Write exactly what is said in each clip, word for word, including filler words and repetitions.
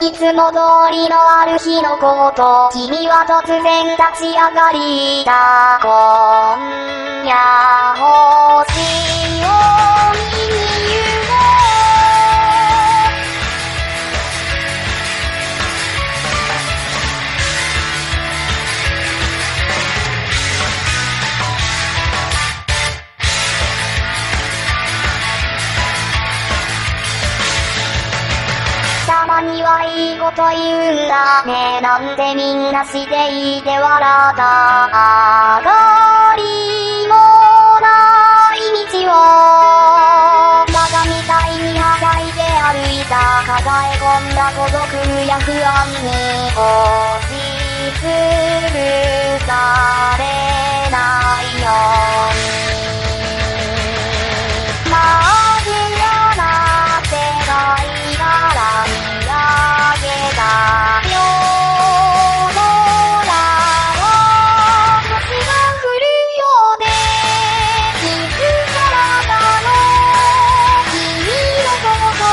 いつも通りのある日のこと、君は突然立ち上がりだ。今夜星を見に行こう。たまにはいいこと言うんだねなんてみんなしていて笑った上がりもない道をバカみたいにはしゃいで歩いた抱え込んだ孤独や不安に押しつぶされないように真っ暗な世界から見上げた夜空は星が降るようで気づかなかったの君の心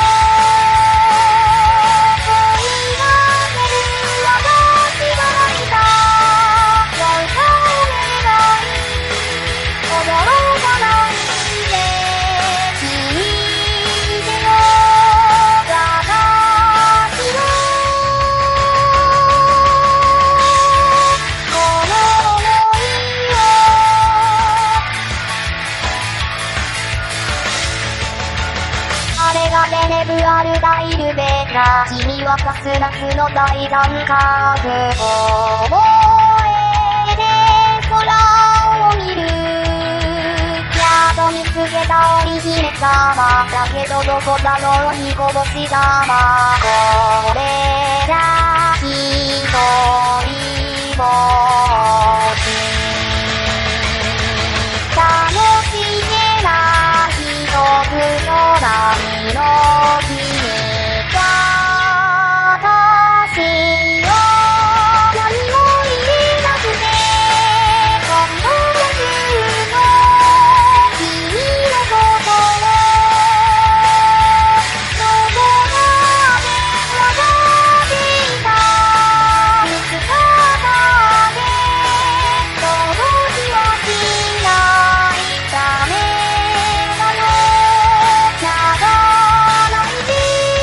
追いかける私が泣いたどうかお願い驚かないで聞いてよあれがテレブあるダイルベラ君はカスナスの大三角覚えて空を見るやっと見つけた織姫様だけどどこだろう彦星様これじゃひとりぼっち楽しげな一つの波の君私よ何も言えなくて今度はずっと君の心どこまでわかっていた見つかったで届きはしないためだよ泣かないで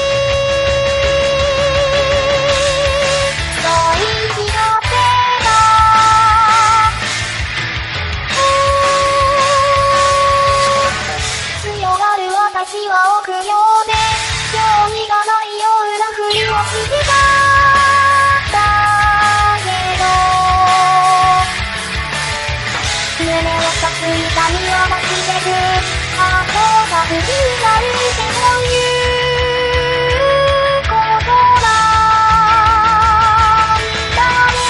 そう言い聞かせた強がる私は臆病で興味がないようなふりをしてただけど胸を刺す痛みは増してくあとが不気になるってそういうことなんだね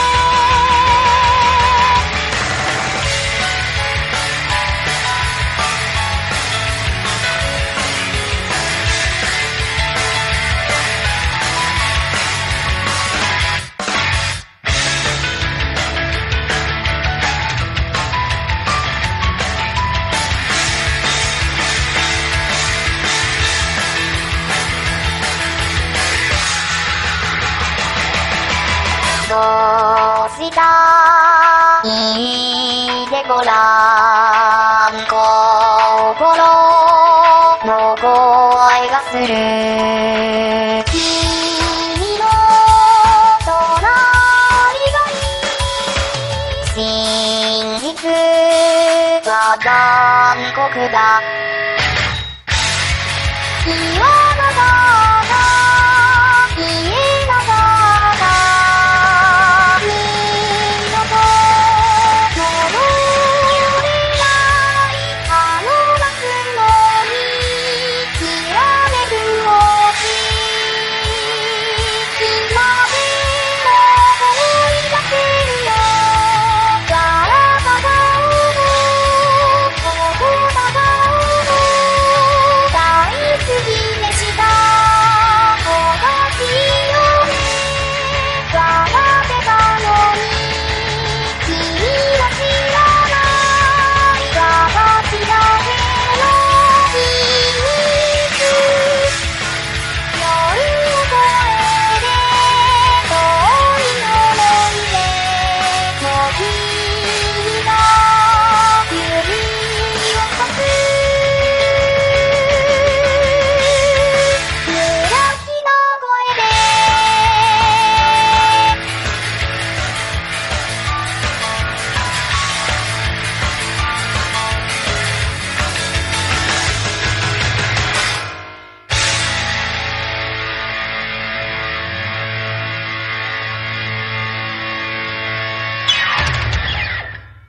どうした言ってごらん心の声がする君の隣がいい真実は残酷だ